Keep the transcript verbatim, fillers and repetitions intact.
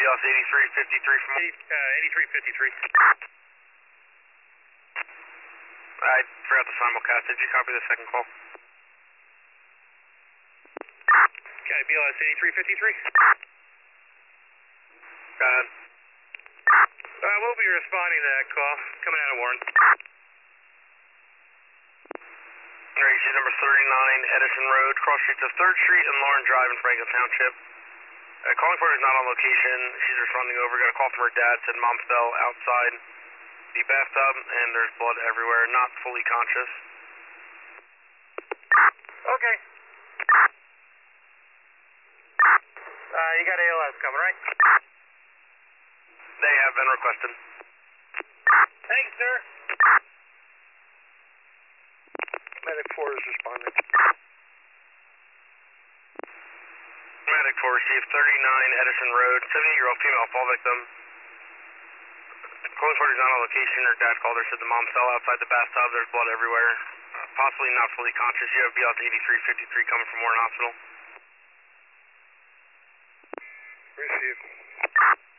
S eighty-three fifty-three from... Uh, eighty-three fifty-three. I forgot to simulcast. Did you copy the second call? Okay, B L S eighty-three fifty-three. Go ahead. Uh, we'll be responding to that call. Coming out of Warren. Alright, she's number thirty-nine Edison Road, cross streets of third Street and Lauren Drive in Franklin Township. Uh, calling for her is not on location. She's responding over. Got a call from her dad. Said mom fell outside the bathtub and there's blood everywhere. Not fully conscious. Okay. Uh, you got A L S coming, right? They have been requested. Thanks, sir. Medic four is responding. Medic four received thirty-nine Edison Road, seventy-eight-year-old female fall victim. Calling for her is not on location. Her dad called her, said the mom fell outside the bathtub. There's blood everywhere. Uh, possibly not fully conscious. You have B L S eighty-three fifty-three coming from Warren Hospital. Received.